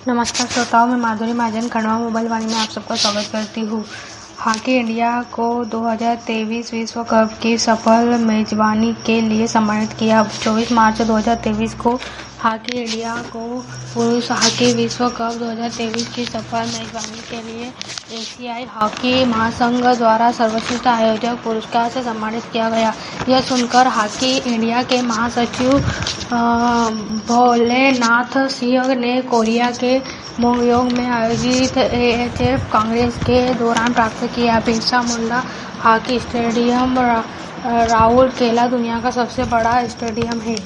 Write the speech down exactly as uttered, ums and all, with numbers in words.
नमस्कार श्रोताओं, मैं माधुरी महाजन खंडवा मोबाइल वाणी में आप सबका स्वागत करती हूँ। हॉकी इंडिया को दो हज़ार तेईस विश्व कप की सफल मेजबानी के लिए सम्मानित किया। चौबीस मार्च दो हज़ार तेईस को हॉकी इंडिया को पुरुष हॉकी विश्व कप दो हज़ार तेईस की सफल मेजबानी के लिए एशियाई हॉकी महासंघ द्वारा सर्वश्रेष्ठ आयोजक पुरस्कार से सम्मानित किया गया। यह सुनकर हॉकी इंडिया के महासचिव भोलेनाथ सिंह ने कोरिया के मोंगयोंग में आयोजित एएचएफ कांग्रेस के दौरान प्राप्त किया। बिरसा मुंडा हॉकी स्टेडियम राउरकेला दुनिया का सबसे बड़ा स्टेडियम है।